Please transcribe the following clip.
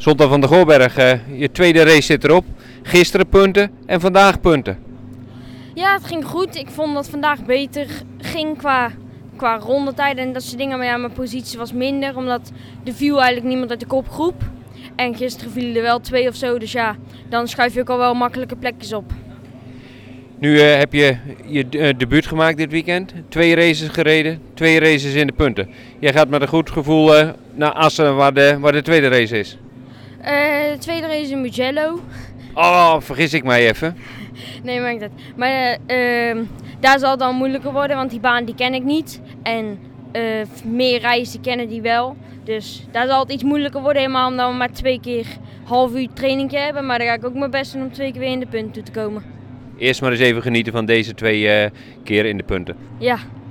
Zondag van de Goorberg, je tweede race zit erop. Gisteren punten en vandaag punten. Ja, het ging goed. Ik vond dat vandaag beter ging qua rondetijden en dat soort dingen. Maar ja, mijn positie was minder, omdat er viel eigenlijk niemand uit de kopgroep. En gisteren vielen er wel 2 of zo, dus ja, dan schuif je ook al wel makkelijke plekjes op. Nu heb je debuut gemaakt dit weekend. 2 races gereden, 2 races in de punten. Jij gaat met een goed gevoel naar Assen, waar de tweede race is. De tweede race in Mugello. Oh, vergis ik mij even. Nee, maakt het. Maar daar zal het dan moeilijker worden, want die baan die ken ik niet. En meer rijders die kennen die wel. Dus daar zal het iets moeilijker worden, helemaal omdat we maar 2 keer half uur training hebben. Maar dan ga ik ook mijn best doen om 2 keer weer in de punten te komen. Eerst maar eens even genieten van deze 2 keer in de punten. Ja.